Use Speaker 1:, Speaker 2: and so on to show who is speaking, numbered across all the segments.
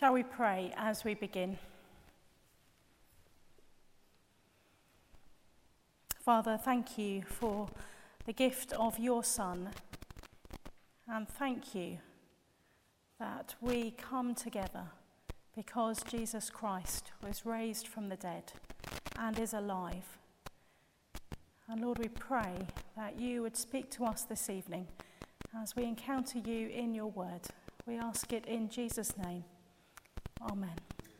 Speaker 1: Shall we pray as we begin? Father, thank you for the gift of your Son, and thank you that we come together because Jesus Christ was raised from the dead and is alive. And Lord, we pray that you would speak to us this evening as we encounter you in your word. We ask it in Jesus' name. Amen.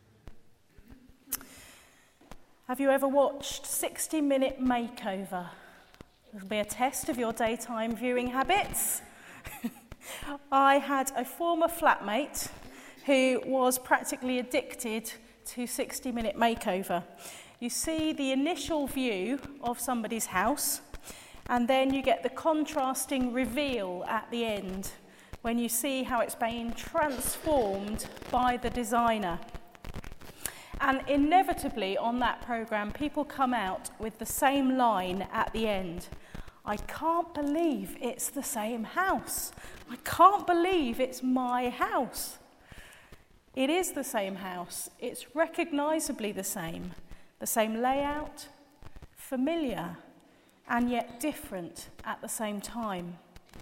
Speaker 1: Have you ever watched 60-Minute Makeover? It'll be a test of your daytime viewing habits. I had a former flatmate who was practically addicted to 60-Minute Makeover. You see the initial view of somebody's house, and then you get the contrasting reveal at the end when you see how it's been transformed by the designer. And inevitably on that programme, people come out with the same line at the end. I can't believe it's the same house. I can't believe it's my house. It is the same house. It's recognisably the same layout, familiar, and yet different at the same time.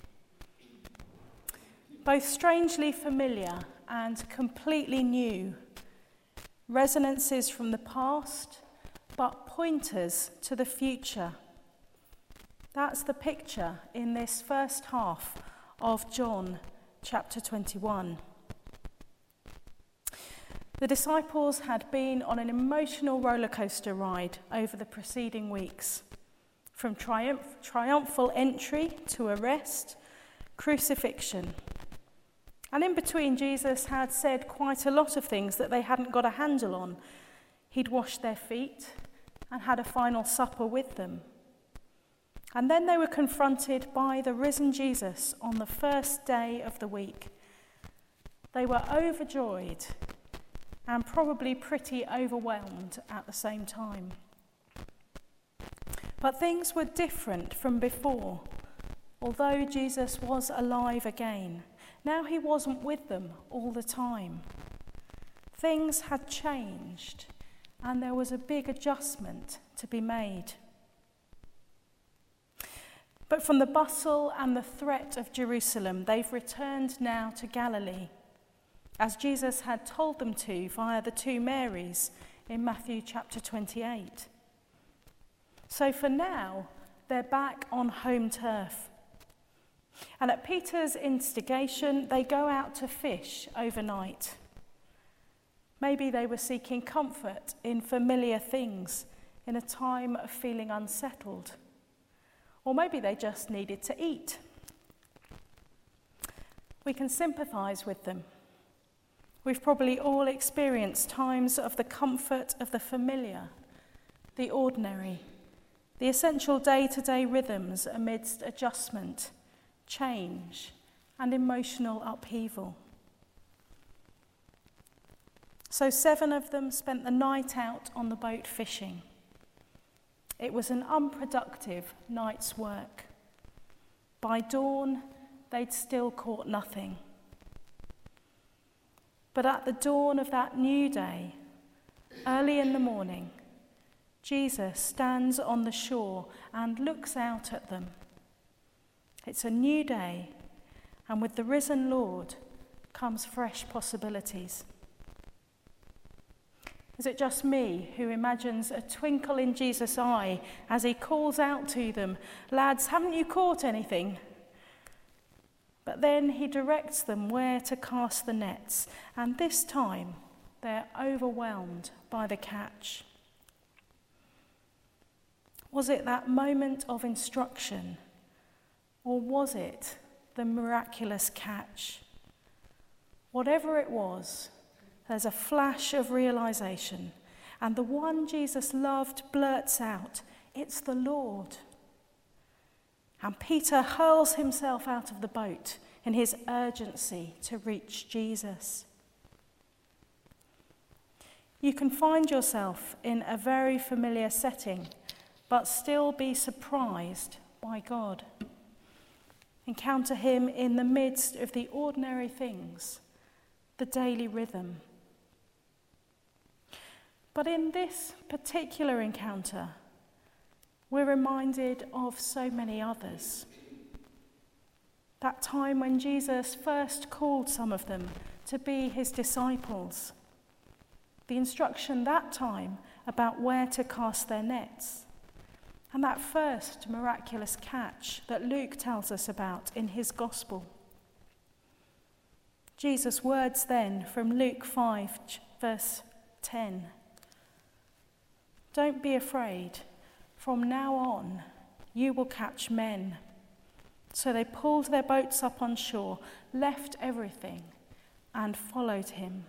Speaker 1: Both strangely familiar and completely new, resonances from the past, but pointers to the future. That's the picture in this first half of John chapter 21. The disciples had been on an emotional roller coaster ride over the preceding weeks, from triumphal entry to arrest, crucifixion. And in between, Jesus had said quite a lot of things that they hadn't got a handle on. He'd washed their feet and had a final supper with them. And then they were confronted by the risen Jesus on the first day of the week. They were overjoyed and probably pretty overwhelmed at the same time. But things were different from before. Although Jesus was alive again, now he wasn't with them all the time. Things had changed, and there was a big adjustment to be made. But from the bustle and the threat of Jerusalem, they've returned now to Galilee, as Jesus had told them to via the two Marys in Matthew chapter 28. So for now, they're back on home turf. And at Peter's instigation, they go out to fish overnight. Maybe they were seeking comfort in familiar things in a time of feeling unsettled. Or maybe they just needed to eat. We can sympathise with them. We've probably all experienced times of the comfort of the familiar, the ordinary, the essential day-to-day rhythms amidst adjustment, change, and emotional upheaval. So 7 of them spent the night out on the boat fishing. It was an unproductive night's work. By dawn, they'd still caught nothing. But at the dawn of that new day, early in the morning, Jesus stands on the shore and looks out at them. It's a new day, and with the risen Lord comes fresh possibilities. Is it just me who imagines a twinkle in Jesus' eye as he calls out to them, "Lads, haven't you caught anything?" But then he directs them where to cast the nets, and this time they're overwhelmed by the catch. Was it that moment of instruction? Or was it the miraculous catch? Whatever it was, there's a flash of realization, and the one Jesus loved blurts out, "It's the Lord." And Peter hurls himself out of the boat in his urgency to reach Jesus. You can find yourself in a very familiar setting, but still be surprised by God. Encounter him in the midst of the ordinary things, the daily rhythm, But in this particular encounter, we're reminded of so many others. That time when Jesus first called some of them to be his disciples. The instruction that time about where to cast their nets. And that first miraculous catch that Luke tells us about in his gospel. Jesus' words then from Luke 5, verse 10. Don't be afraid. From now on, you will catch men. So they pulled their boats up on shore, left everything, and followed him.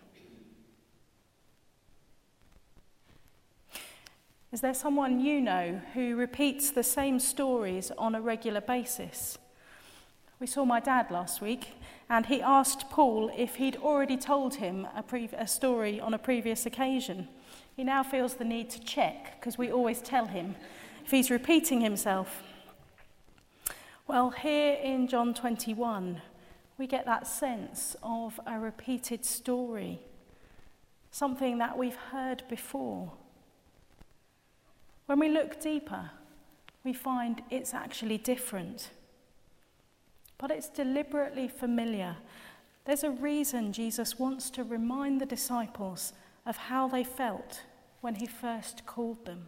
Speaker 1: Is there someone you know who repeats the same stories on a regular basis? We saw my dad last week, and he asked Paul if he'd already told him a story on a previous occasion. He now feels the need to check, because we always tell him if he's repeating himself. Well, here in John 21, we get that sense of a repeated story, something that we've heard before. When we look deeper, we find it's actually different. But it's deliberately familiar. There's a reason Jesus wants to remind the disciples of how they felt when he first called them.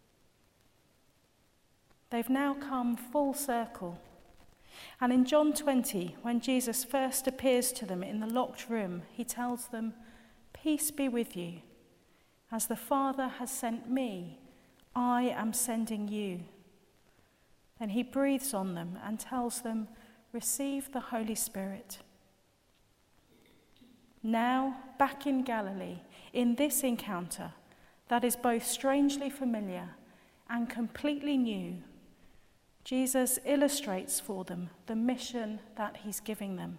Speaker 1: They've now come full circle. And in John 20, when Jesus first appears to them in the locked room, he tells them, "Peace be with you. As the Father has sent me, I am sending you." Then he breathes on them and tells them, "Receive the Holy Spirit." Now, back in Galilee, in this encounter that is both strangely familiar and completely new, Jesus illustrates for them the mission that he's giving them.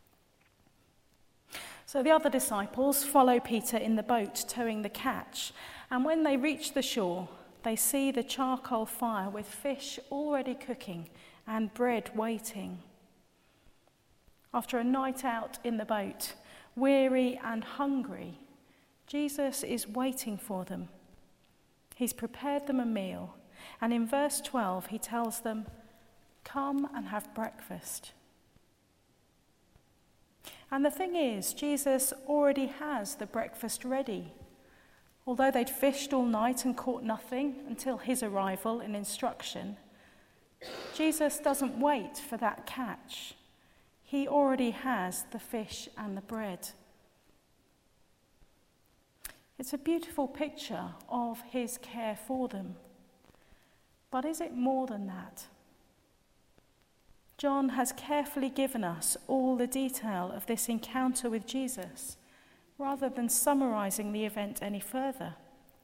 Speaker 1: So the other disciples follow Peter in the boat towing the catch, and when they reach the shore, they see the charcoal fire with fish already cooking and bread waiting. After a night out in the boat, weary and hungry, Jesus is waiting for them. He's prepared them a meal, and in verse 12 he tells them, "Come and have breakfast." And the thing is, Jesus already has the breakfast ready. Although they'd fished all night and caught nothing until his arrival and instruction, Jesus doesn't wait for that catch. He already has the fish and the bread. It's a beautiful picture of his care for them. But is it more than that? John has carefully given us all the detail of this encounter with Jesus, rather than summarizing the event any further.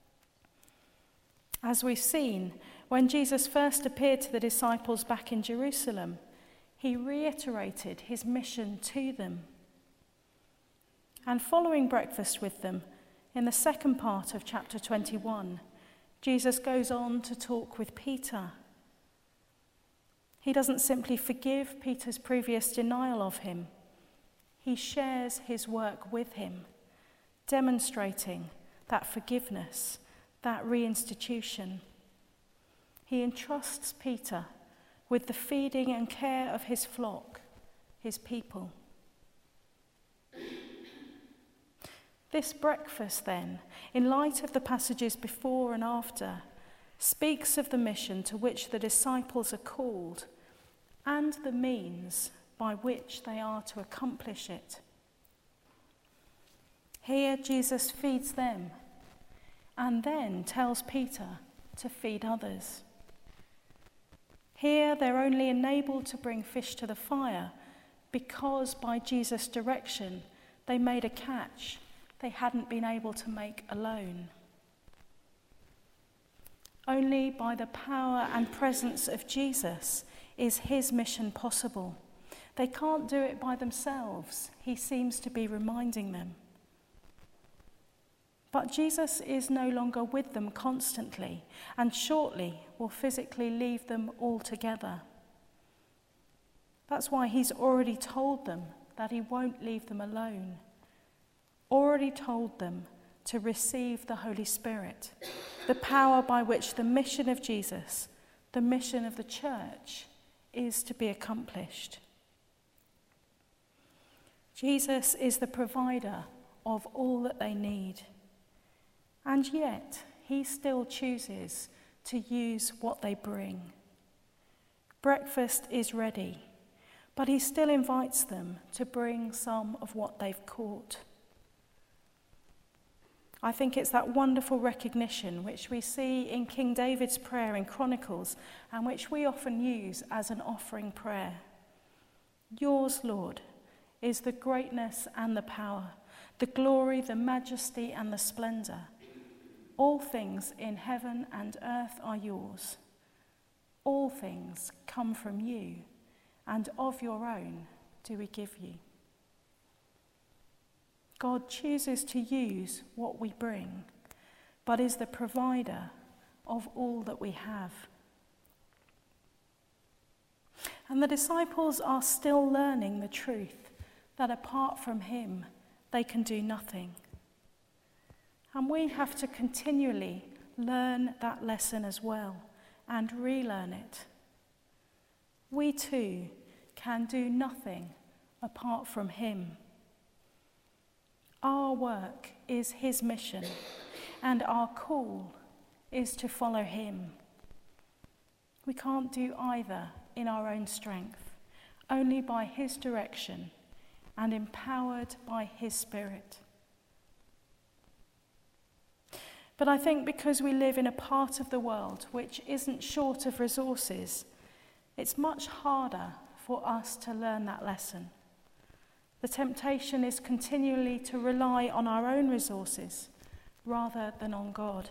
Speaker 1: As we've seen, when Jesus first appeared to the disciples back in Jerusalem, he reiterated his mission to them. And following breakfast with them, in the second part of chapter 21, Jesus goes on to talk with Peter. He doesn't simply forgive Peter's previous denial of him. He shares his work with him, demonstrating that forgiveness, that reinstitution. He entrusts Peter with the feeding and care of his flock, his people. This breakfast, then, in light of the passages before and after, speaks of the mission to which the disciples are called and the means by which they are to accomplish it. Here, Jesus feeds them and then tells Peter to feed others. Here, they're only enabled to bring fish to the fire because, by Jesus' direction, they made a catch they hadn't been able to make alone. Only by the power and presence of Jesus is his mission possible. They can't do it by themselves, he seems to be reminding them. But Jesus is no longer with them constantly, and shortly will physically leave them altogether. That's why he's already told them that he won't leave them alone. Already told them to receive the Holy Spirit, the power by which the mission of Jesus, the mission of the church, is to be accomplished. Jesus is the provider of all that they need, and yet he still chooses to use what they bring. Breakfast is ready, but he still invites them to bring some of what they've caught. I think it's that wonderful recognition which we see in King David's prayer in Chronicles and which we often use as an offering prayer. Yours, Lord, is the greatness and the power, the glory, the majesty and the splendor. All things in heaven and earth are yours. All things come from you, and of your own do we give you. God chooses to use what we bring, but is the provider of all that we have. And the disciples are still learning the truth that apart from him, they can do nothing. And we have to continually learn that lesson as well and relearn it. We too can do nothing apart from him. Our work is his mission, and our call is to follow him. We can't do either in our own strength, only by his direction and empowered by his Spirit. But I think because we live in a part of the world which isn't short of resources, it's much harder for us to learn that lesson. The temptation is continually to rely on our own resources rather than on God.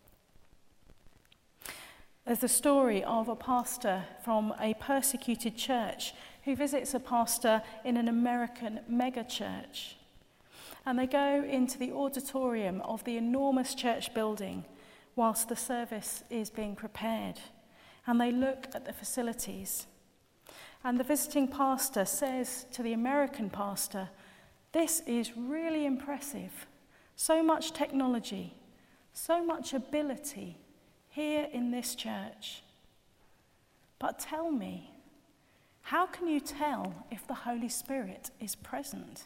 Speaker 1: There's the story of a pastor from a persecuted church who visits a pastor in an American megachurch. And they go into the auditorium of the enormous church building whilst the service is being prepared. And they look at the facilities. And the visiting pastor says to the American pastor, "This is really impressive. So much technology, so much ability here in this church. But tell me, how can you tell if the Holy Spirit is present?"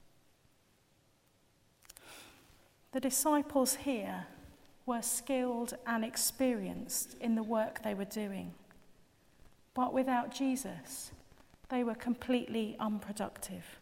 Speaker 1: The disciples here were skilled and experienced in the work they were doing. But without Jesus, they were completely unproductive.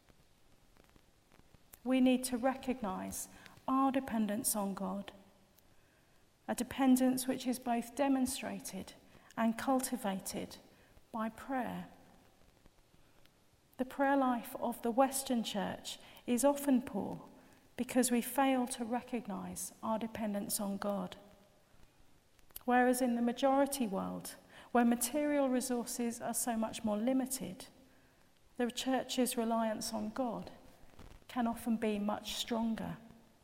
Speaker 1: We need to recognize our dependence on God, a dependence which is both demonstrated and cultivated by prayer. The prayer life of the Western Church is often poor because we fail to recognize our dependence on God. Whereas in the majority world, where material resources are so much more limited, the church's reliance on God can often be much stronger.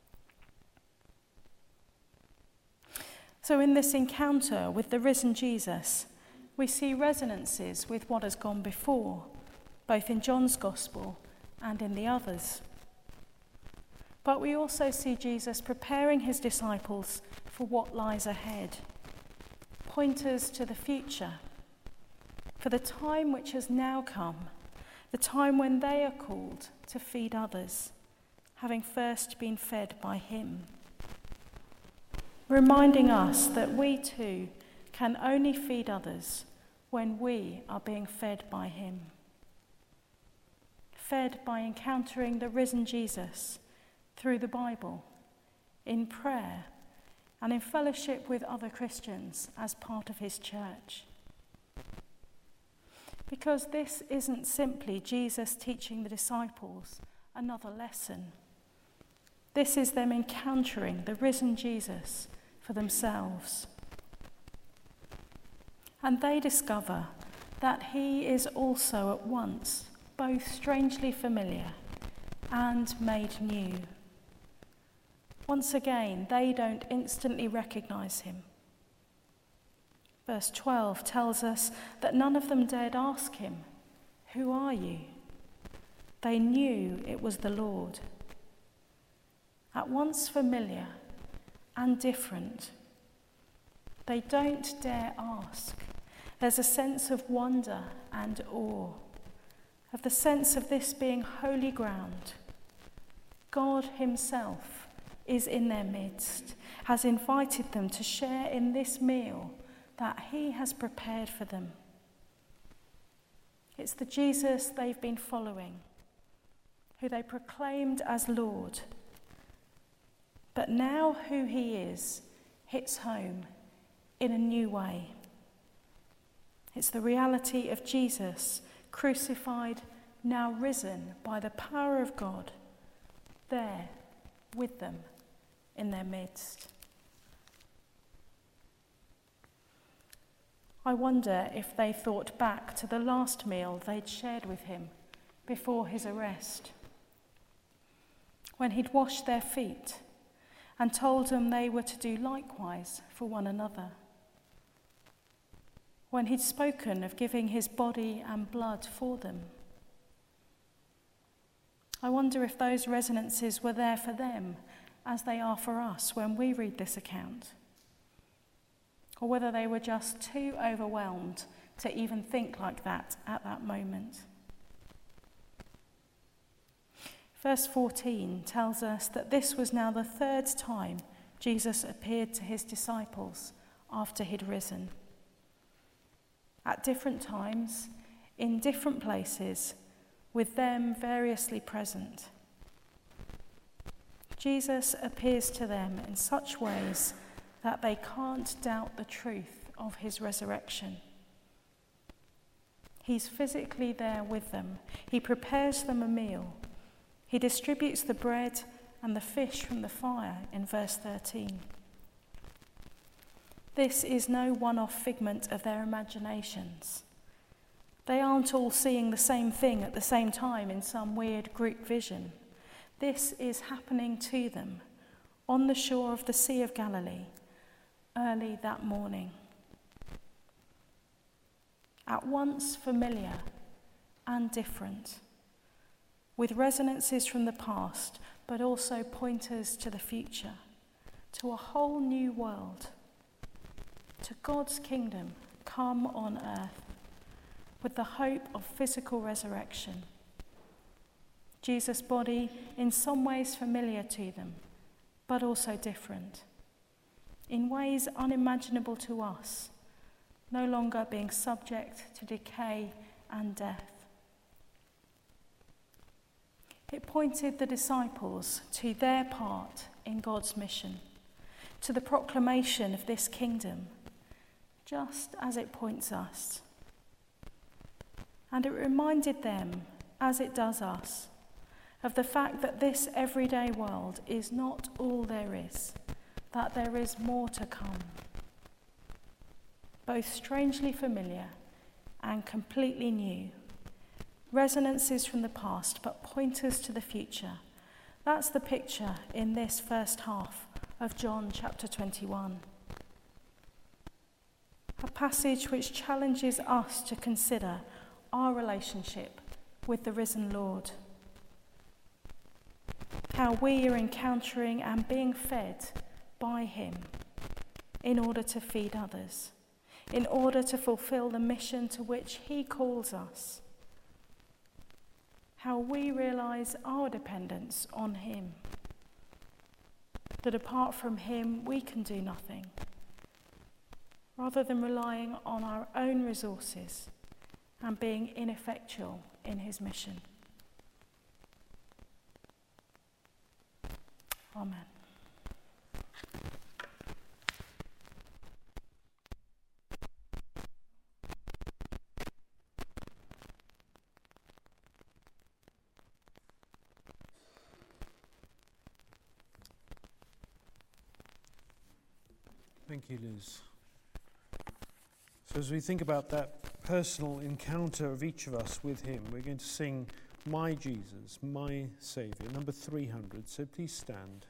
Speaker 1: So in this encounter with the risen Jesus, we see resonances with what has gone before, both in John's Gospel and in the others. But we also see Jesus preparing his disciples for what lies ahead. Pointers to the future, for the time which has now come, the time when they are called to feed others, having first been fed by him. Reminding us that we too can only feed others when we are being fed by him. Fed by encountering the risen Jesus through the Bible, in prayer, and in fellowship with other Christians as part of his church. Because this isn't simply Jesus teaching the disciples another lesson. This is them encountering the risen Jesus for themselves. And they discover that he is also at once both strangely familiar and made new. Once again, they don't instantly recognize him. Verse 12 tells us that none of them dared ask him, "Who are you?" They knew it was the Lord. at once familiar and different. They don't dare ask. There's a sense of wonder and awe, of the sense of this being holy ground. God himself is in their midst, has invited them to share in this meal that he has prepared for them. It's the Jesus they've been following, who they proclaimed as Lord. But now who he is hits home in a new way. It's the reality of Jesus, crucified, now risen by the power of God, there with them in their midst. I wonder if they thought back to the last meal they'd shared with him before his arrest, when he'd washed their feet and told them they were to do likewise for one another, when he'd spoken of giving his body and blood for them. I wonder if those resonances were there for them as they are for us when we read this account, or whether they were just too overwhelmed to even think like that at that moment. Verse 14 tells us that this was now the third time Jesus appeared to his disciples after he'd risen. At different times, in different places, with them variously present. Jesus appears to them in such ways that they can't doubt the truth of his resurrection. He's physically there with them. He prepares them a meal. He distributes the bread and the fish from the fire in verse 13. This is no one-off figment of their imaginations. They aren't all seeing the same thing at the same time in some weird group vision. This is happening to them on the shore of the Sea of Galilee early that morning. At once familiar and different, with resonances from the past, but also pointers to the future, to a whole new world, to God's kingdom come on earth, with the hope of physical resurrection. Jesus' body in some ways familiar to them, but also different, in ways unimaginable to us, no longer being subject to decay and death. It pointed the disciples to their part in God's mission, to the proclamation of this kingdom, just as it points us. And it reminded them, as it does us, of the fact that this everyday world is not all there is, that there is more to come. Both strangely familiar and completely new. Resonances from the past, but pointers to the future. That's the picture in this first half of John chapter 21. A passage which challenges us to consider our relationship with the risen Lord. How we are encountering and being fed by him in order to feed others, in order to fulfill the mission to which he calls us. How we realize our dependence on him, that apart from him we can do nothing, rather than relying on our own resources and being ineffectual in his mission. Amen.
Speaker 2: Thank you, Liz. So as we think about that personal encounter of each of us with him, we're going to sing My Jesus, My Saviour, number 300. So please stand.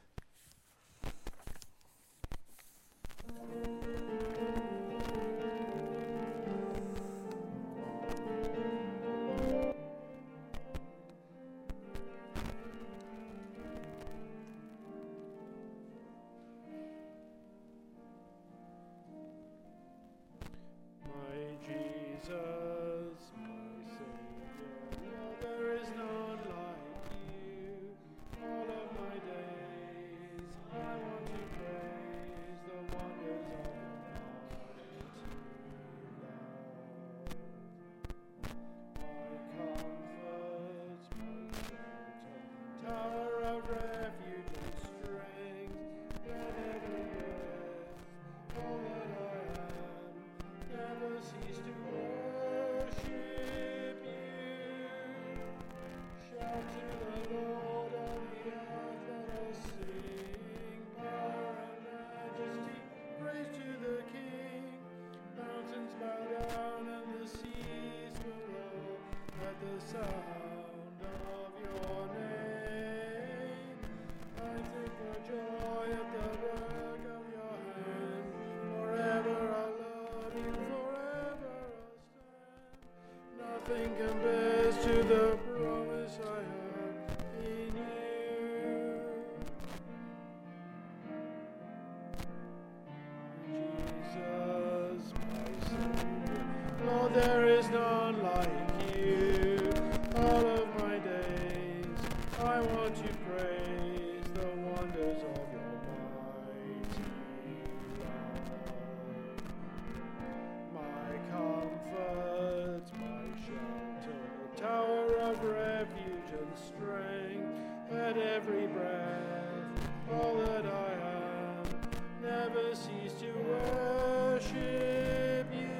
Speaker 2: sound of your name. I sing for joy at the work of your hand. Forever I'll love you, forever I'll stand. Nothing compares to the promise I have in you. Jesus, my Savior, Lord, there is none like you. All of my days I want to praise the wonders of your mighty love. My comfort, my shelter, tower of refuge and strength, at every breath, all that I am, never cease to worship you.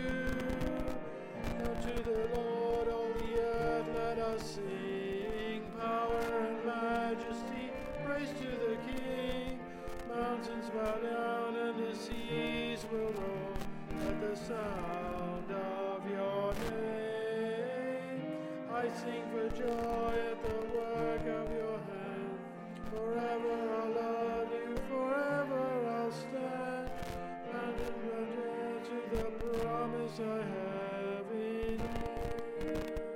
Speaker 2: Now to the Lord all the earth let us sing, power and majesty, praise to the King. Mountains bow down and the seas will roar at the sound of your name. I sing for joy at the work of your hand. Forever I'll love you, forever I'll stand. Bound and bound to the promise I have in you.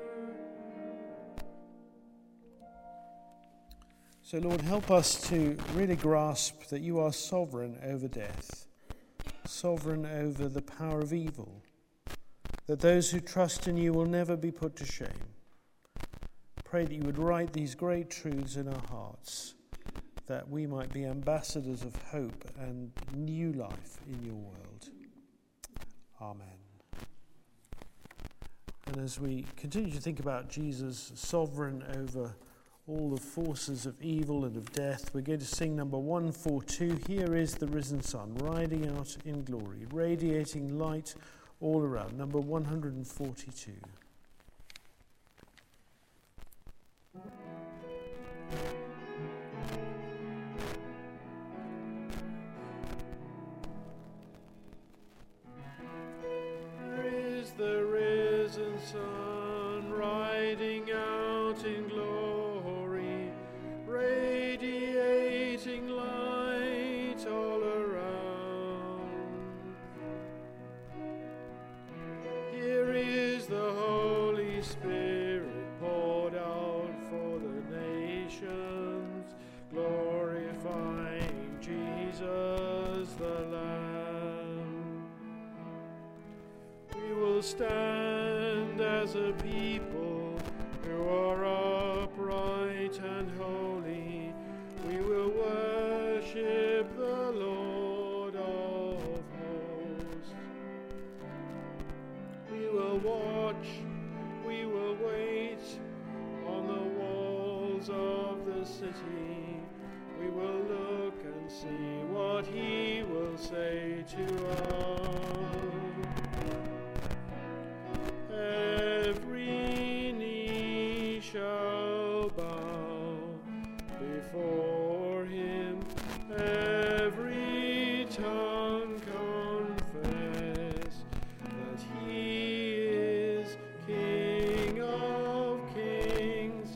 Speaker 2: So Lord, help us to really grasp that you are sovereign over death, sovereign over the power of evil, that those who trust in you will never be put to shame. Pray that you would write these great truths in our hearts, that we might be ambassadors of hope and new life in your world. Amen. And as we continue to think about Jesus sovereign over all the forces of evil and of death, we're going to sing number 142. Here is the risen sun, riding out in glory, radiating light all around. Number 142. The risen sun riding out in glory, radiating light all around. Here is the Holy Spirit poured out for the nations, glorifying Jesus the Lamb. We will stand as a people who are upright and holy. We will worship the Lord of hosts. We will watch, we will wait on the walls of the city. We will look and see what he will say to us. Every knee shall bow before him, every tongue confess that he is King of kings,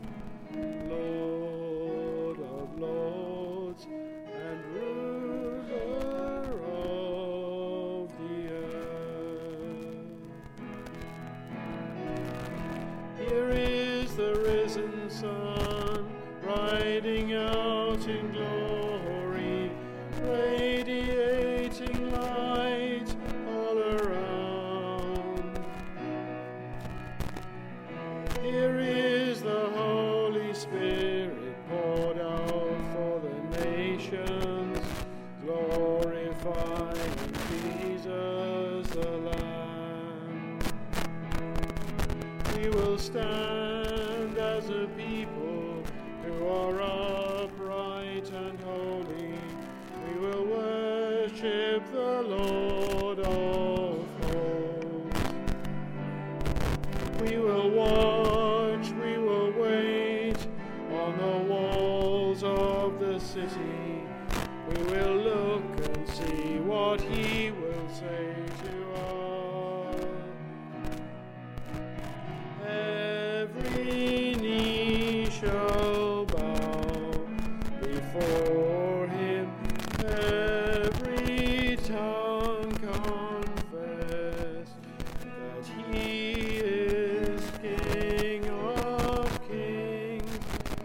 Speaker 2: Lord of lords, and ruler of the earth. Here is the risen sun, riding out in glory, radiating light all around. Here is the Holy Spirit poured out for the nations, glorifying Jesus the Lamb. We will stand as a people who are upright and holy. We will worship the Lord of hosts. We will watch, we will wait on the walls of the city. We will look and see what he will say to us. Every shall bow before him, every tongue confess that he is King of kings,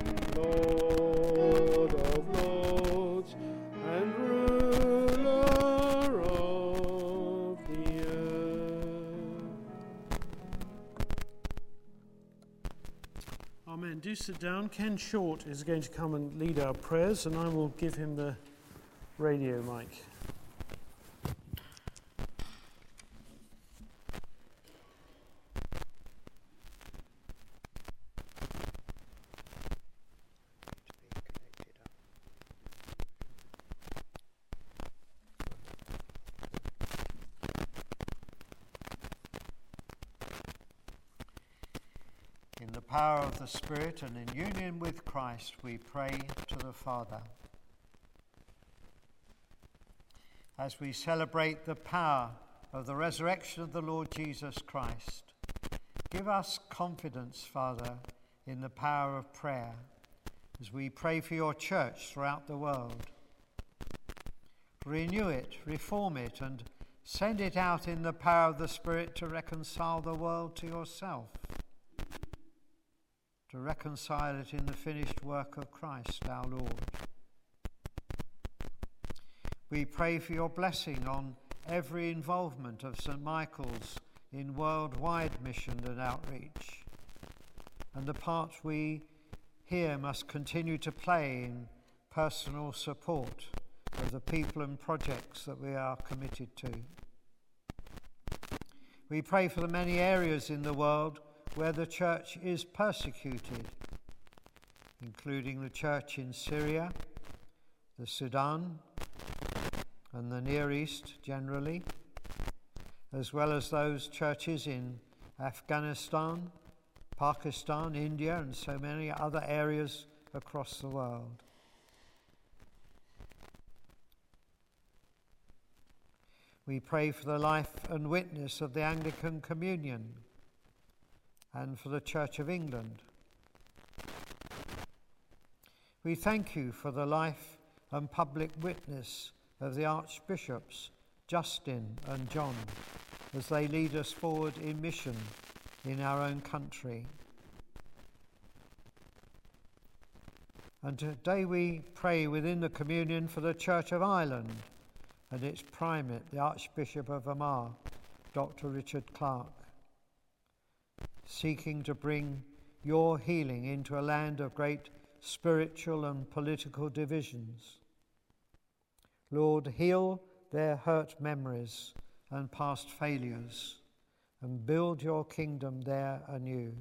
Speaker 2: Lord of lords, and ruler of the earth. Amen. Do sit down. Ken Short is going to come and lead our prayers, and I will give him the radio mic.
Speaker 3: In the power of the Spirit and in union with Christ, we pray to the Father. As we celebrate the power of the resurrection of the Lord Jesus Christ, give us confidence, Father, in the power of prayer as we pray for your church throughout the world. Renew it, reform it, and send it out in the power of the Spirit to reconcile the world to yourself, to reconcile it in the finished work of Christ our Lord. We pray for your blessing on every involvement of St. Michael's in worldwide mission and outreach, and the part we here must continue to play in personal support of the people and projects that we are committed to. We pray for the many areas in the world where the church is persecuted, including the church in Syria, the Sudan, and the Near East generally, as well as those churches in Afghanistan, Pakistan, India, and so many other areas across the world. We pray for the life and witness of the Anglican Communion and for the Church of England. We thank you for the life and public witness of the Archbishops Justin and John as they lead us forward in mission in our own country. And today we pray within the communion for the Church of Ireland and its primate, the Archbishop of Armagh, Dr. Richard Clark, seeking to bring your healing into a land of great spiritual and political divisions. Lord, heal their hurt memories and past failures, and build your kingdom there anew.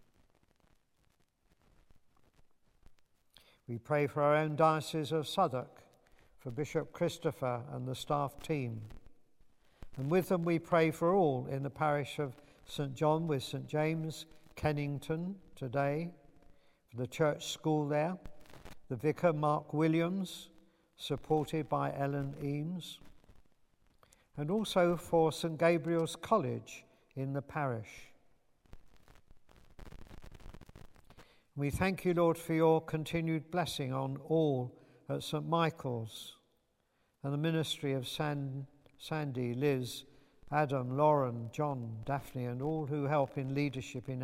Speaker 3: We pray for our own Diocese of Southwark, for Bishop Christopher and the staff team. And with them we pray for all in the parish of St. John with St. James, Kennington today, for the church school there, the vicar Mark Williams, supported by Ellen Eames, and also for St. Gabriel's College in the parish. We thank you, Lord, for your continued blessing on all at St. Michael's and the ministry of Sandy, Liz, Adam, Lauren, John, Daphne, and all who help in leadership in